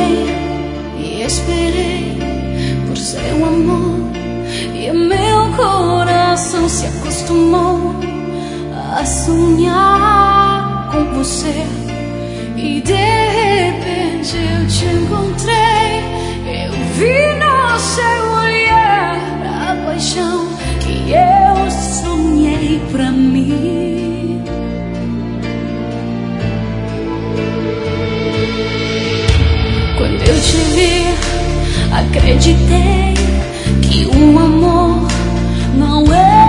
sonhei e esperei por seu amor, e meu coração se acostumou a sonhar com você. E de repente eu te encontrei, eu vi no seu olhar a paixão que eu sonhei pra mim. Quando eu te vi, acreditei que um amor não é